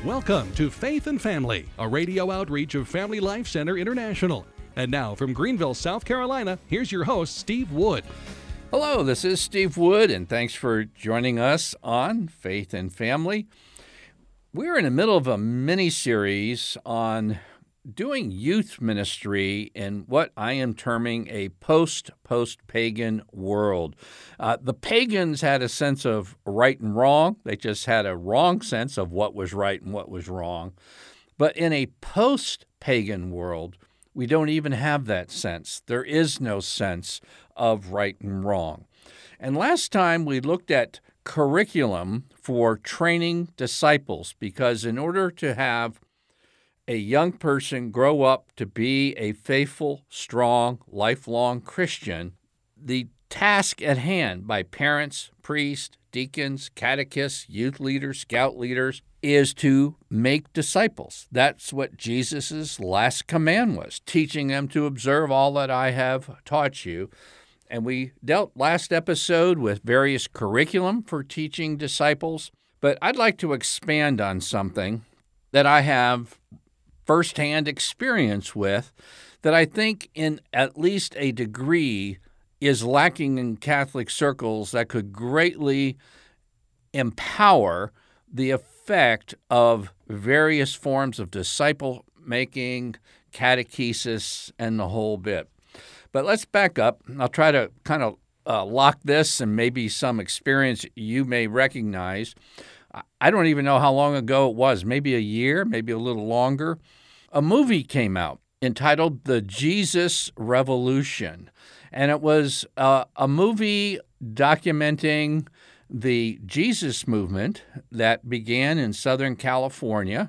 Welcome to Faith and Family, a radio outreach of Family Life Center International. And now from Greenville, South Carolina, here's your host, Steve Wood. Hello, this is Steve Wood, and thanks for joining us on Faith and Family. We're in the middle of a mini-series on doing youth ministry in what I am terming a post-pagan world. The pagans had a sense of right and wrong. They just had a wrong sense of what was right and what was wrong. But in a post-pagan world, we don't even have that sense. There is no sense of right and wrong. And last time we looked at curriculum for training disciples, because in order to have a young person grow up to be a faithful, strong, lifelong Christian, the task at hand by parents, priests, deacons, catechists, youth leaders, scout leaders, is to make disciples. That's what Jesus' last command was, teaching them to observe all that I have taught you. And we dealt last episode with various curriculum for teaching disciples, but I'd like to expand on something that I have firsthand experience with that I think in at least a degree is lacking in Catholic circles that could greatly empower the effect of various forms of disciple making, catechesis, and the whole bit. But let's back up. I'll try to kind of lock this and maybe some experience you may recognize. I don't even know how long ago it was, maybe a year, maybe a little longer. A movie came out entitled The Jesus Revolution, and it was a movie documenting the Jesus movement that began in Southern California.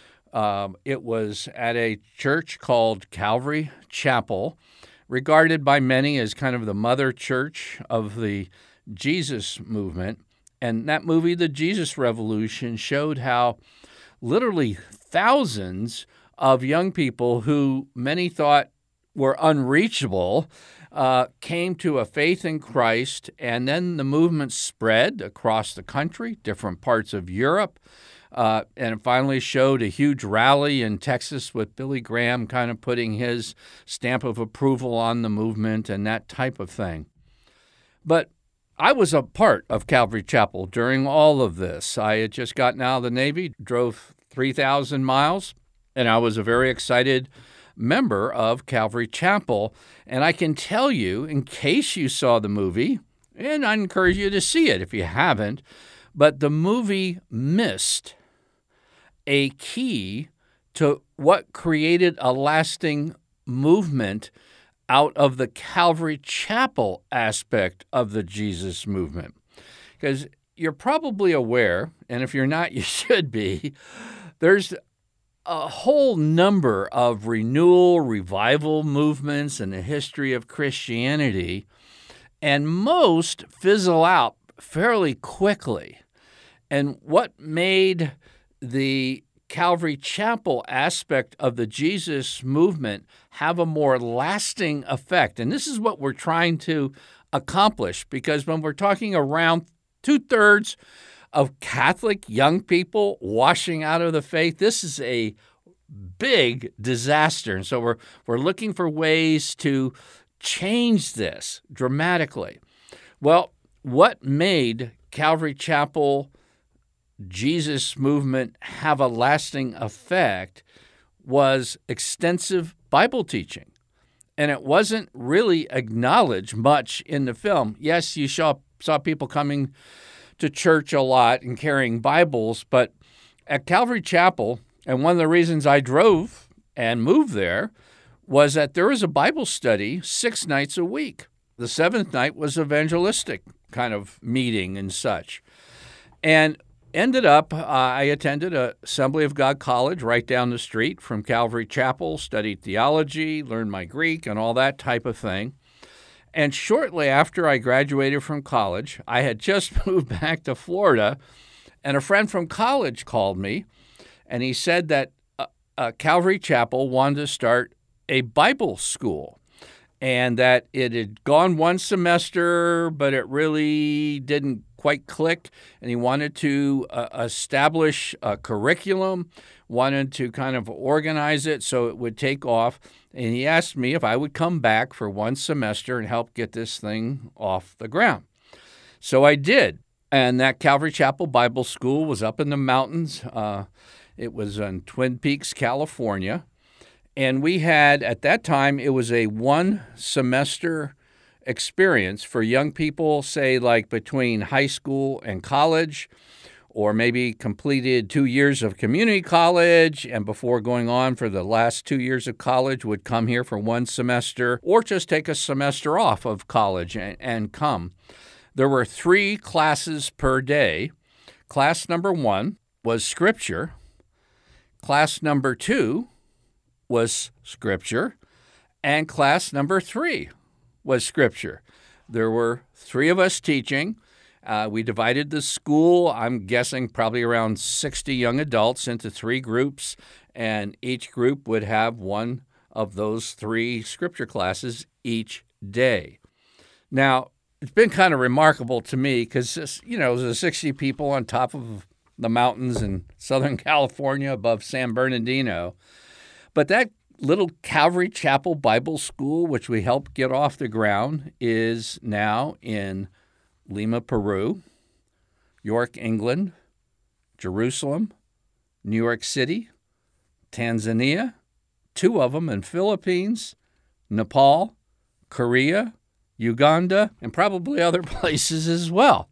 It was at a church called Calvary Chapel, regarded by many as kind of the mother church of the Jesus movement. And that movie, The Jesus Revolution, showed how literally thousands of young people who many thought were unreachable came to a faith in Christ, and then the movement spread across the country, different parts of Europe, and it finally showed a huge rally in Texas with Billy Graham kind of putting his stamp of approval on the movement and that type of thing. But I was a part of Calvary Chapel during all of this. I had just gotten out of the Navy, drove 3,000 miles, and I was a very excited member of Calvary Chapel. And I can tell you, in case you saw the movie, and I encourage you to see it if you haven't, but the movie missed a key to what created a lasting movement out of the Calvary Chapel aspect of the Jesus movement. Because you're probably aware, and if you're not, you should be, there's a whole number of renewal, revival movements in the history of Christianity, and most fizzle out fairly quickly. And what made the Calvary Chapel aspect of the Jesus movement have a more lasting effect? And this is what we're trying to accomplish, because when we're talking around 2/3 of Catholic young people washing out of the faith, this is a big disaster. And so we're looking for ways to change this dramatically. Well, what made Calvary Chapel Jesus movement have a lasting effect was extensive Bible teaching. And it wasn't really acknowledged much in the film. Yes, you saw people coming to church a lot and carrying Bibles, but at Calvary Chapel, and one of the reasons I drove and moved there was that there was a Bible study 6 nights a week. The 7th night was evangelistic kind of meeting and such. And ended up, I attended Assembly of God College right down the street from Calvary Chapel, studied theology, learned my Greek, and all that type of thing. And shortly after I graduated from college, I had just moved back to Florida, and a friend from college called me, and he said that Calvary Chapel wanted to start a Bible school. and that it had gone one semester, but it really didn't quite click, and he wanted to establish a curriculum, wanted to kind of organize it so it would take off, and he asked me if I would come back for one semester and help get this thing off the ground. So I did, and that Calvary Chapel Bible School was up in the mountains. It was in Twin Peaks, California, and we had, at that time, it was a one-semester experience for young people, say like between high school and college, or maybe completed 2 years of community college and before going on for the last 2 years of college would come here for one semester, or just take a semester off of college and come. There were 3 classes per day. Class number 1 was Scripture. Class number 2 was Scripture. And class number 3 was Scripture. There were 3 of us teaching. We divided the school, I'm guessing probably around 60 young adults, into 3 groups, and each group would have one of those 3 Scripture classes each day. Now, it's been kind of remarkable to me because, there's 60 people on top of the mountains in Southern California above San Bernardino. But that little Calvary Chapel Bible School, which we helped get off the ground, is now in Lima, Peru, York, England, Jerusalem, New York City, Tanzania, 2 of them in Philippines, Nepal, Korea, Uganda, and probably other places as well.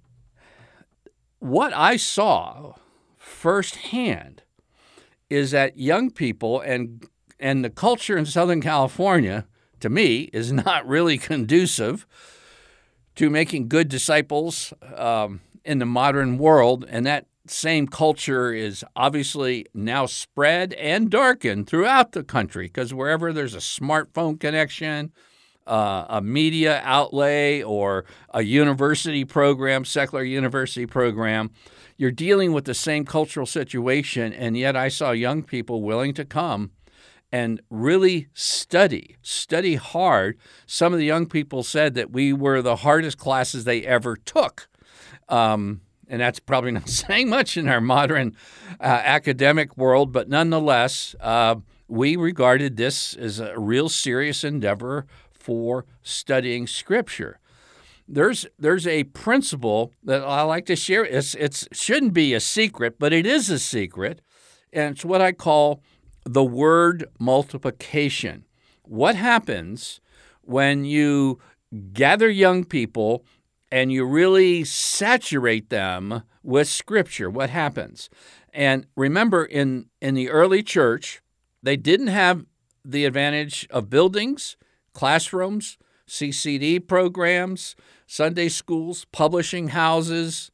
What I saw firsthand is that young people and the culture in Southern California, to me, is not really conducive to making good disciples in the modern world. And that same culture is obviously now spread and darkened throughout the country, because wherever there's a smartphone connection, a media outlay, or a university program, secular university program, you're dealing with the same cultural situation. And yet I saw young people willing to come and really study hard. Some of the young people said that we were the hardest classes they ever took. And that's probably not saying much in our modern academic world, but nonetheless, we regarded this as a real serious endeavor for studying Scripture. There's a principle that I like to share. It shouldn't be a secret, but it is a secret, and it's what I call the word multiplication. What happens when you gather young people and you really saturate them with Scripture? What happens? And remember, in the early church, they didn't have the advantage of buildings, classrooms, CCD programs, Sunday schools, publishing houses,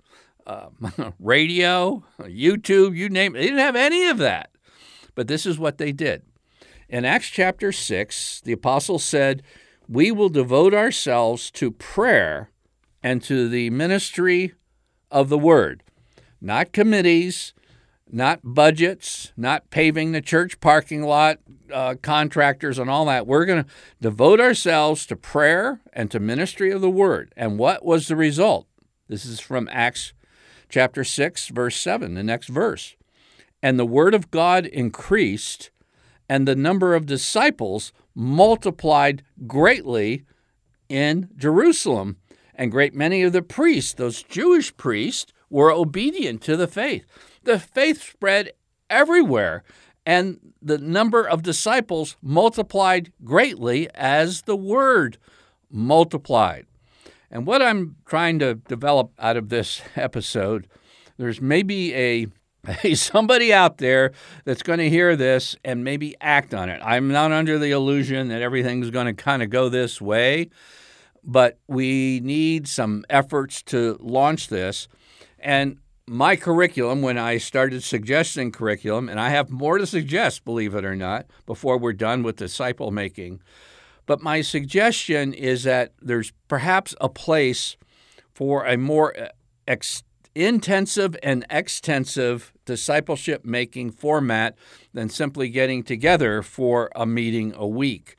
radio, YouTube, you name it. They didn't have any of that. But this is what they did. In Acts chapter 6, the apostle said, "We will devote ourselves to prayer and to the ministry of the word." Not committees, not budgets, not paving the church parking lot, contractors and all that. We're going to devote ourselves to prayer and to ministry of the word. And what was the result? This is from Acts chapter 6, verse 7, the next verse. "And the word of God increased, and the number of disciples multiplied greatly in Jerusalem. And great many of the priests," those Jewish priests, "were obedient to the faith." The faith spread everywhere, and the number of disciples multiplied greatly as the word multiplied. And what I'm trying to develop out of this episode, there's maybe somebody out there that's going to hear this and maybe act on it. I'm not under the illusion that everything's going to kind of go this way, but we need some efforts to launch this. And my curriculum, when I started suggesting curriculum, and I have more to suggest, believe it or not, before we're done with disciple making, but my suggestion is that there's perhaps a place for a more intensive and extensive discipleship-making format than simply getting together for a meeting a week.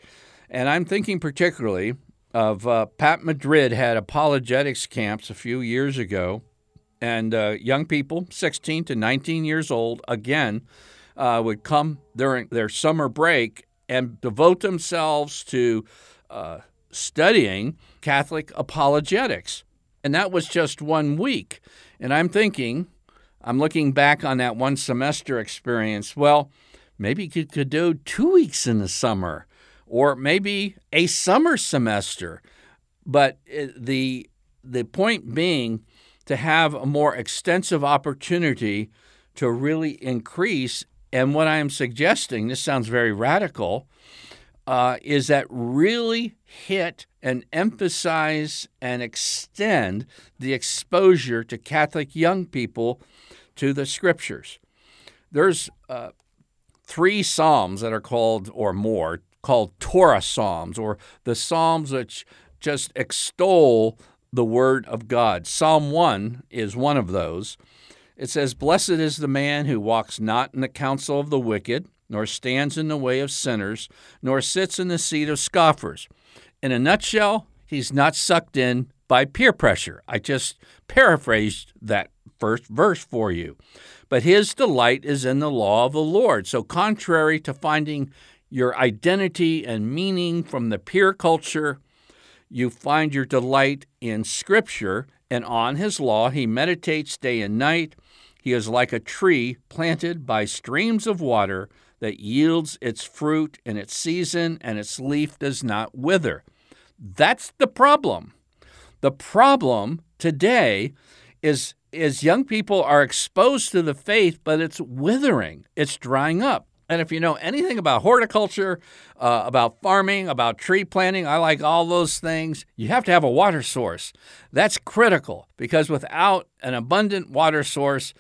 And I'm thinking particularly of Pat Madrid had apologetics camps a few years ago, and young people, 16 to 19 years old, again, would come during their summer break and devote themselves to studying Catholic apologetics. And that was just 1 week. And I'm looking back on that one semester experience, well, maybe you could do 2 weeks in the summer, or maybe a summer semester. But the point being to have a more extensive opportunity to really increase. And what I'm suggesting, this sounds very radical, is that really hit and emphasize and extend the exposure to Catholic young people to the Scriptures. There's 3 psalms that are called Torah psalms, or the psalms which just extol the Word of God. Psalm 1 is one of those. It says, "Blessed is the man who walks not in the counsel of the wicked, nor stands in the way of sinners, nor sits in the seat of scoffers." In a nutshell, he's not sucked in by peer pressure. I just paraphrased that first verse for you. But his delight is in the law of the Lord. So contrary to finding your identity and meaning from the peer culture, you find your delight in Scripture, and on his law he meditates day and night. He is like a tree planted by streams of water that yields its fruit in its season, and its leaf does not wither. That's the problem. The problem today is young people are exposed to the faith, but it's withering. It's drying up. And if you know anything about horticulture, about farming, about tree planting, I like all those things, you have to have a water source. That's critical, because without an abundant water source,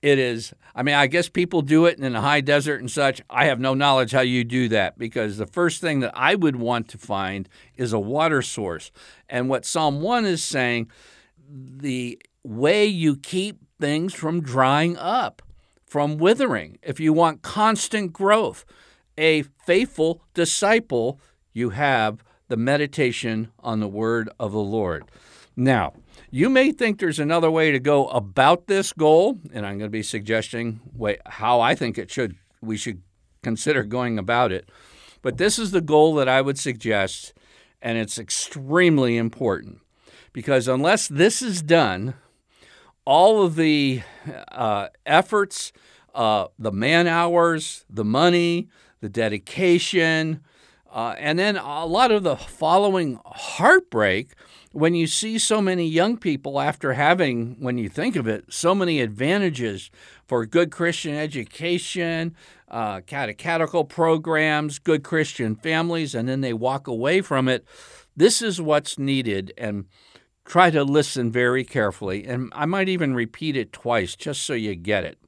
I guess people do it in the high desert and such. I have no knowledge how you do that, because the first thing that I would want to find is a water source. And what Psalm 1 is saying, the way you keep things from drying up, from withering, if you want constant growth, a faithful disciple, you have the meditation on the Word of the Lord. Now, you may think there's another way to go about this goal, and I'm going to be suggesting how I think we should consider going about it. But this is the goal that I would suggest, and it's extremely important, because unless this is done, all of the efforts, the man hours, the money, the dedication, and then a lot of the following heartbreak when you see so many young people, after having, when you think of it, so many advantages for good Christian education, catechetical programs, good Christian families, and then they walk away from it. This is what's needed, and try to listen very carefully. And I might even repeat it twice just so you get it.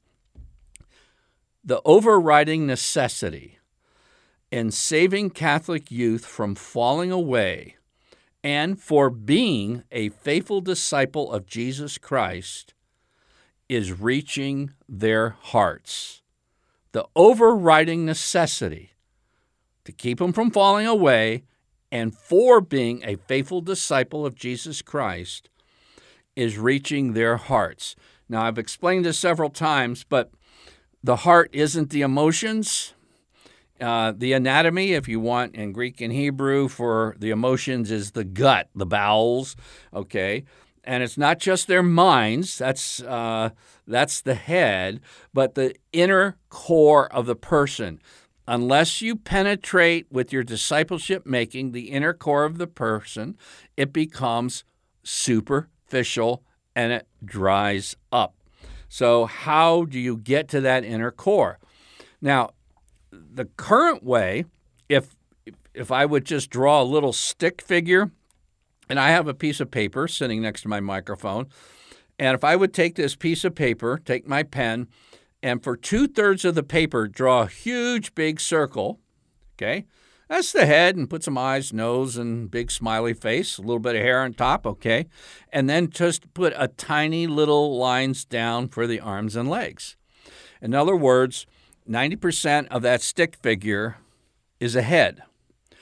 The overriding necessity in saving Catholic youth from falling away and for being a faithful disciple of Jesus Christ is reaching their hearts. The overriding necessity to keep them from falling away and for being a faithful disciple of Jesus Christ is reaching their hearts. Now, I've explained this several times, but the heart isn't the emotions. The anatomy, if you want, in Greek and Hebrew for the emotions is the gut, the bowels, okay? And it's not just their minds, that's the head, but the inner core of the person. Unless you penetrate with your discipleship making the inner core of the person, it becomes superficial and it dries up. So how do you get to that inner core? Now, the current way, if I would just draw a little stick figure, and I have a piece of paper sitting next to my microphone, and if I would take this piece of paper, take my pen, and for 2/3 of the paper, draw a huge big circle, okay? That's the head, and put some eyes, nose, and big smiley face, a little bit of hair on top, okay? And then just put a tiny little lines down for the arms and legs. In other words, 90% of that stick figure is a head.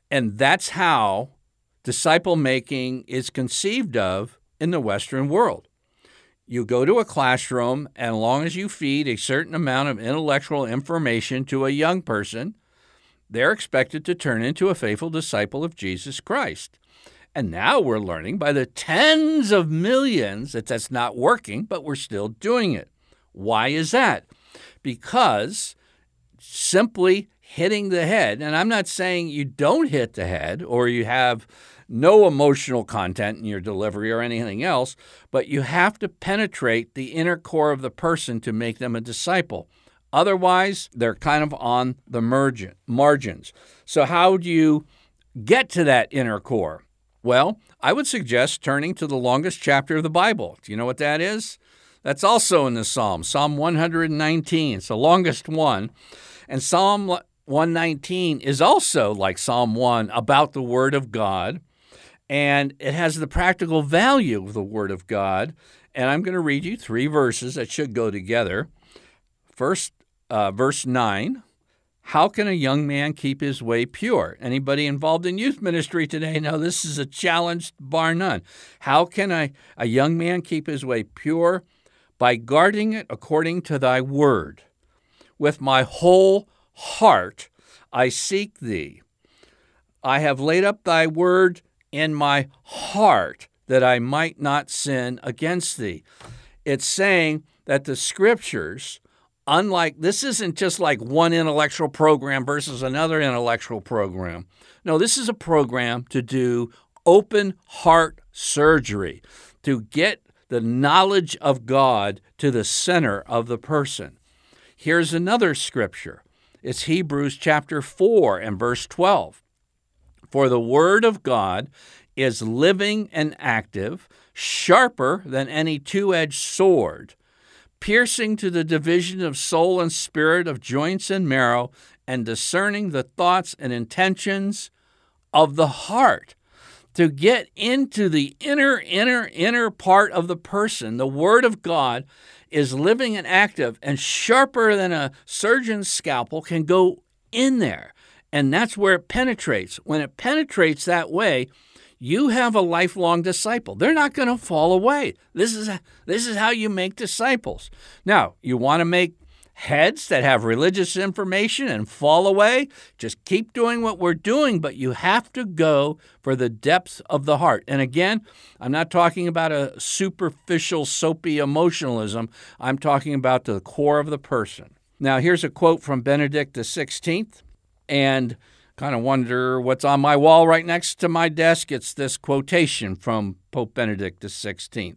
And that's how disciple making is conceived of in the Western world. You go to a classroom, and as long as you feed a certain amount of intellectual information to a young person, they're expected to turn into a faithful disciple of Jesus Christ. And now we're learning by the tens of millions that that's not working, but we're still doing it. Why is that? Because simply hitting the head, and I'm not saying you don't hit the head or you have no emotional content in your delivery or anything else, but you have to penetrate the inner core of the person to make them a disciple. Otherwise, they're kind of on the margins. So how do you get to that inner core? Well, I would suggest turning to the longest chapter of the Bible. Do you know what that is? That's also in the Psalms, Psalm 119. It's the longest one. And Psalm 119 is also, like Psalm 1, about the Word of God. And it has the practical value of the Word of God. And I'm going to read you 3 verses that should go together. First, verse 9. How can a young man keep his way pure? Anybody involved in youth ministry today know this is a challenge bar none. How can a young man keep his way pure? By guarding it according to thy word. With my whole heart I seek thee. I have laid up thy word in my heart that I might not sin against thee. It's saying that the scriptures, unlike, this isn't just like one intellectual program versus another intellectual program. No, this is a program to do open heart surgery, to get the knowledge of God to the center of the person. Here's another scripture. It's Hebrews chapter 4 and verse 12. For the word of God is living and active, sharper than any two-edged sword, piercing to the division of soul and spirit, of joints and marrow, and discerning the thoughts and intentions of the heart. To get into the inner part of the person, the Word of God is living and active and sharper than a surgeon's scalpel, can go in there. And that's where it penetrates. When it penetrates that way, you have a lifelong disciple. They're not going to fall away. This is how you make disciples. Now, you want to make heads that have religious information and fall away? Just keep doing what we're doing, but you have to go for the depths of the heart. And again, I'm not talking about a superficial, soapy emotionalism. I'm talking about the core of the person. Now, here's a quote from Benedict XVI, and kind of wonder what's on my wall right next to my desk. It's this quotation from Pope Benedict XVI.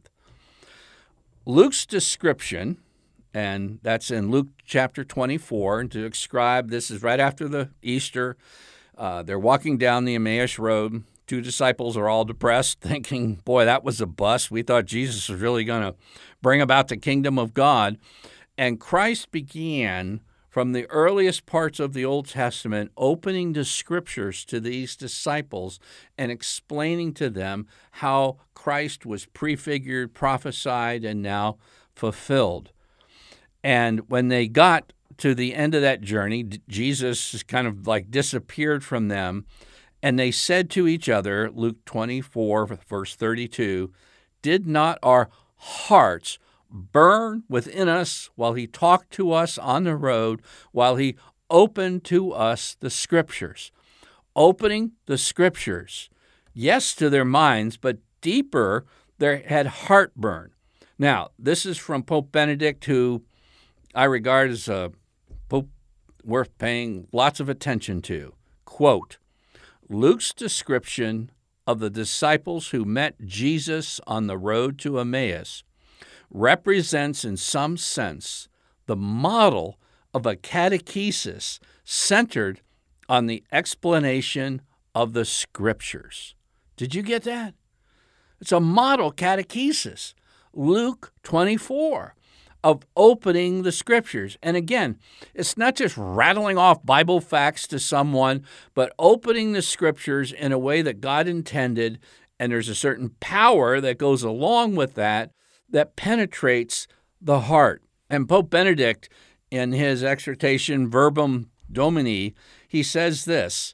Luke's description, and that's in Luke chapter 24, and to describe, this is right after the Easter. They're walking down the Emmaus Road. 2 disciples are all depressed, thinking, boy, that was a bust. We thought Jesus was really going to bring about the kingdom of God. And Christ began from the earliest parts of the Old Testament, opening the scriptures to these disciples and explaining to them how Christ was prefigured, prophesied, and now fulfilled. And when they got to the end of that journey, Jesus kind of like disappeared from them, and they said to each other, Luke 24, verse 32, did not our hearts burn within us while he talked to us on the road, while he opened to us the scriptures? Opening the scriptures, yes, to their minds, but deeper, they had heartburn. Now, this is from Pope Benedict, who I regard as a pope worth paying lots of attention to. Quote, Luke's description of the disciples who met Jesus on the road to Emmaus represents in some sense the model of a catechesis centered on the explanation of the scriptures. Did you get that? It's a model catechesis. Luke 24. Of opening the scriptures. And again, it's not just rattling off Bible facts to someone, but opening the scriptures in a way that God intended, and there's a certain power that goes along with that penetrates the heart. And Pope Benedict, in his exhortation Verbum Domini, he says this,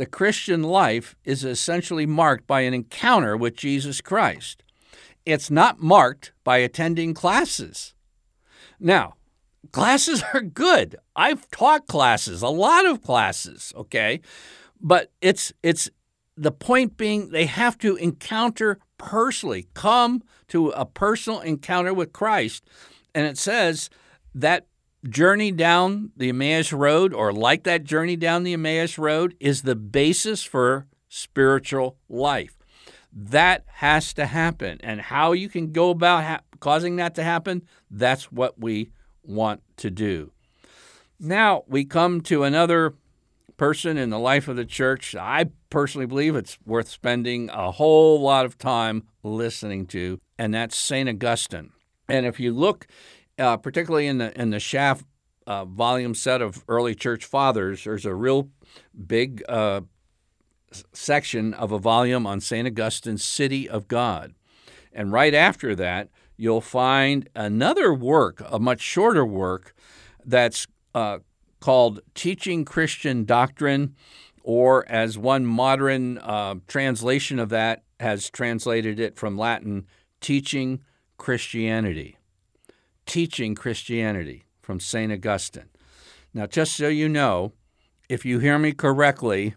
the Christian life is essentially marked by an encounter with Jesus Christ. It's not marked by attending classes. Now, classes are good. I've taught classes, a lot of classes, okay? But it's the point being they have to encounter personally, come to a personal encounter with Christ. And it says that journey down the Emmaus Road, or like that journey down the Emmaus Road, is the basis for spiritual life. That has to happen. And how you can go about causing that to happen, that's what we want to do. Now we come to another person in the life of the church. I personally believe it's worth spending a whole lot of time listening to, and that's St. Augustine. And if you look, particularly in the Schaff volume set of early church fathers, there's a real big section of a volume on St. Augustine's City of God. And right after that, you'll find another work, a much shorter work, that's called Teaching Christian Doctrine, or as one modern translation of that has translated it from Latin, Teaching Christianity. Teaching Christianity from St. Augustine. Now, just so you know, if you hear me correctly,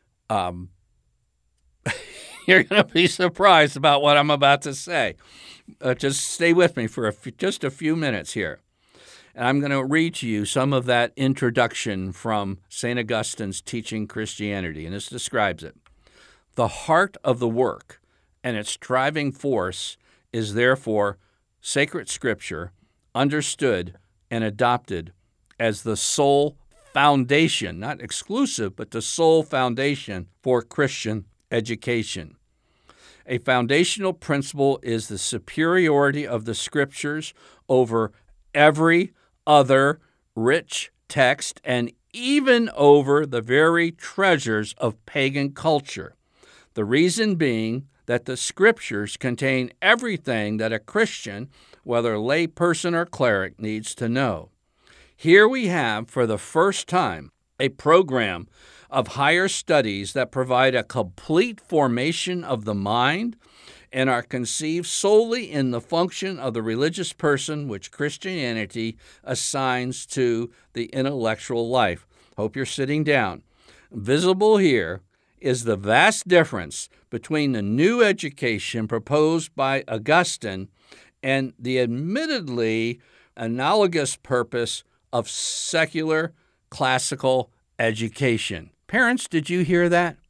you're going to be surprised about what I'm about to say. Just stay with me for just a few minutes here. And I'm going to read to you some of that introduction from St. Augustine's Teaching Christianity, and this describes it. The heart of the work and its driving force is therefore sacred Scripture, understood and adopted as the sole foundation, not exclusive, but the sole foundation for Christian education. A foundational principle is the superiority of the Scriptures over every other rich text and even over the very treasures of pagan culture. The reason being that the Scriptures contain everything that a Christian, whether lay person or cleric, needs to know. Here we have, for the first time, a program of higher studies that provide a complete formation of the mind and are conceived solely in the function of the religious person which Christianity assigns to the intellectual life. Hope you're sitting down. Visible here is the vast difference between the new education proposed by Augustine and the admittedly analogous purpose of secular classical education. Parents, did you hear that?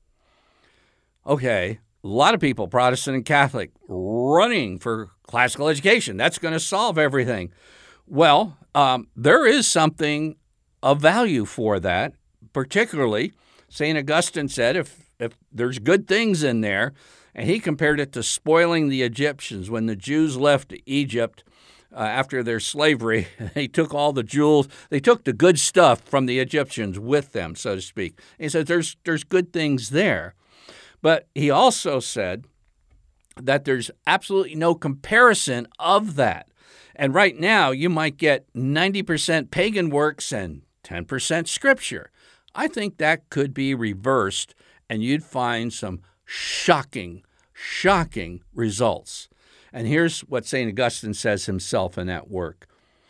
Okay, a lot of people, Protestant and Catholic, running for classical education. That's going to solve everything. Well, there is something of value for that. Particularly, St. Augustine said if there's good things in there, and he compared it to spoiling the Egyptians. When the Jews left Egypt after their slavery, they took all the jewels, they took the good stuff from the Egyptians with them, so to speak. And he said there's good things there. But he also said that there's absolutely no comparison of that. And right now, you might get 90% pagan works and 10% Scripture. I think that could be reversed, and you'd find some shocking results. And here's what St. Augustine says himself in that work.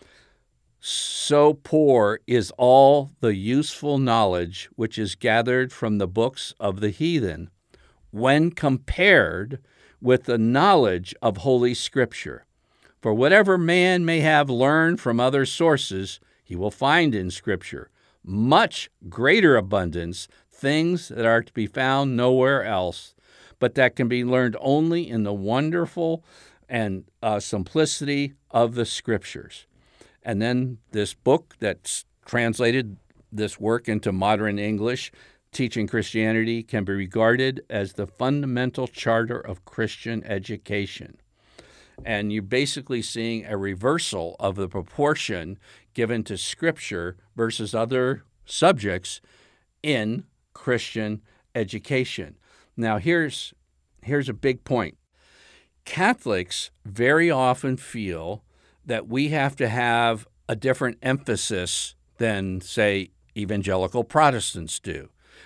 So poor is all the useful knowledge which is gathered from the books of the heathen, when compared with the knowledge of Holy Scripture. For whatever man may have learned from other sources, he will find in Scripture much greater abundance, things that are to be found nowhere else, but that can be learned only in the wonderful and simplicity of the Scriptures. And then this book that's translated this work into modern English, Teaching Christianity, can be regarded as the fundamental charter of Christian education. And you're basically seeing a reversal of the proportion given to Scripture versus other subjects in Christian education. Now, here's a big point. Catholics very often feel that we have to have a different emphasis than, say, evangelical Protestants do.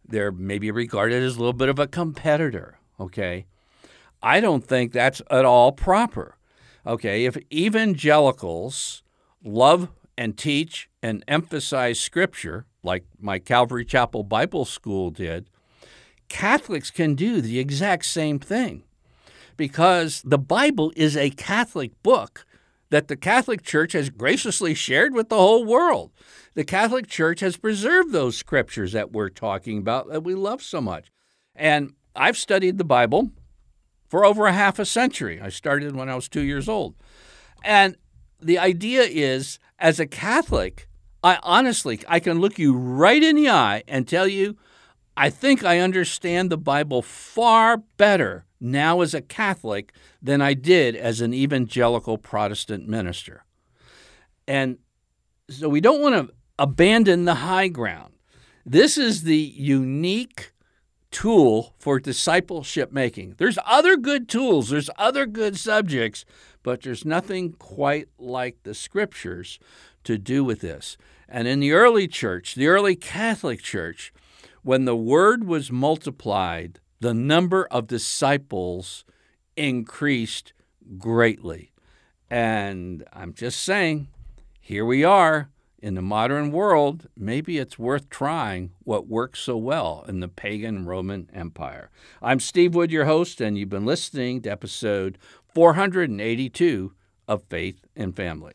they're maybe regarded as a little bit of a competitor, okay? I don't think that's at all proper, okay? If evangelicals love and teach and emphasize Scripture, like my Calvary Chapel Bible School did, Catholics can do the exact same thing, because the Bible is a Catholic book that the Catholic Church has graciously shared with the whole world. The Catholic Church has preserved those scriptures that we're talking about that we love so much. And I've studied the Bible for over a half a century. I started when I was 2 years old. And the idea is, as a Catholic, I can look you right in the eye and tell you, I think I understand the Bible far better now as a Catholic than I did as an evangelical Protestant minister. And so we don't want to abandon the high ground. This is the unique tool for discipleship making. There's other good tools, there's other good subjects, but there's nothing quite like the Scriptures to do with this. And in the early church, the early Catholic Church, when the word was multiplied, the number of disciples increased greatly. And I'm just saying, here we are in the modern world. Maybe it's worth trying what worked so well in the pagan Roman Empire. I'm Steve Wood, your host, and you've been listening to episode 482 of Faith and Family.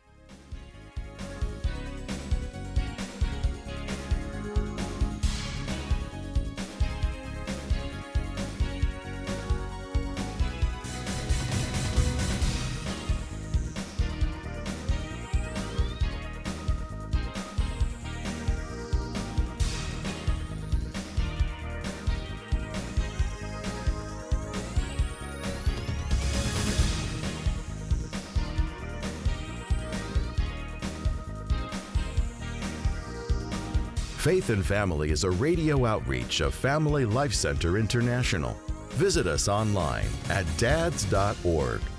Faith and Family is a radio outreach of Family Life Center International. Visit us online at dads.org.